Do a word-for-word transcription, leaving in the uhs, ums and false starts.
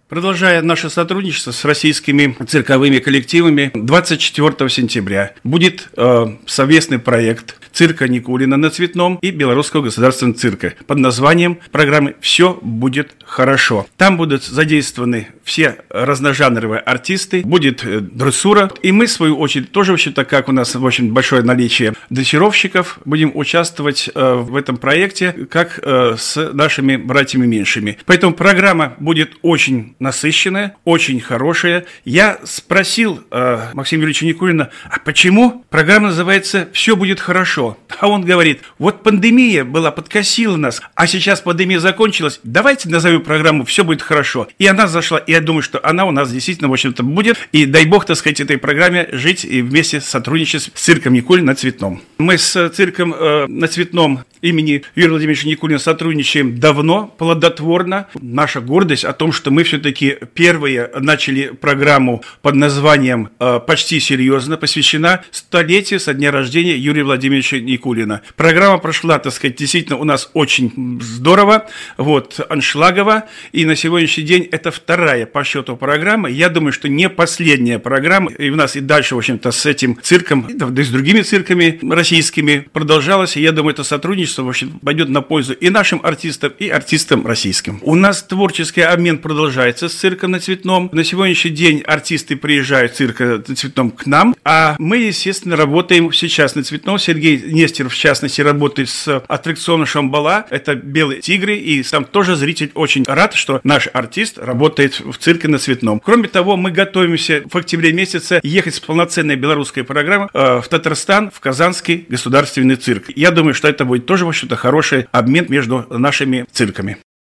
Продолжая наше сотрудничество с российскими цирковыми коллективами, двадцать четвёртого сентября будет э, совместный проект цирка Никулина на Цветном и Белорусского государственного цирка под названием программы «Все будет хорошо». Там будут задействованы все разножанровые артисты, будет э, дрессура, и мы, в свою очередь, тоже, в общем-то, как у нас, в общем, большое наличие дрессировщиков, будем участвовать э, в этом проекте, как э, с нашими братьями меньшими. Поэтому программа будет очень насыщенная, очень хорошая. Я спросил э, Максима Юрьевича Никулина, а почему программа называется «Все будет хорошо»? А он говорит, вот пандемия была, подкосила нас, а сейчас пандемия закончилась, давайте назовем программу «Все будет хорошо». И она зашла, и я думаю, что она у нас действительно, в общем-то, будет. И дай бог, так сказать, этой программе жить и вместе сотрудничать с цирком Никулин на Цветном. Мы с цирком э, на Цветном имени Юрия Владимировича Никулина сотрудничаем давно, плодотворно. Наша гордость о том, что мы все-таки первые начали программу под названием э, «Почти серьезно», посвящена столетию со дня рождения Юрия Владимировича Никулина. Программа прошла, так сказать, действительно у нас очень здорово, вот, аншлагово, и на сегодняшний день это вторая по счету программа. Я думаю, что не последняя программа, и у нас и дальше, в общем-то, с этим цирком, да и с другими цирками российскими продолжалось, и я думаю, это сотрудничество, в общем, пойдет на пользу и нашим артистам, и артистам российским. У нас творческий обмен продолжается с цирком на Цветном. На сегодняшний день артисты приезжают с цирка на Цветном к нам, а мы, естественно, работаем сейчас на Цветном. Сергей Нестеров, в частности, работает с аттракционом Шамбала. Это «Белые тигры», и там тоже зритель очень рад, что наш артист работает в цирке на Цветном. Кроме того, мы готовимся в октябре месяце ехать с полноценной белорусской программой э, в Татарстан, в Казанский государственный цирк. Я думаю, что это будет тоже, в общем-то, хороший обмен между нашими цирками.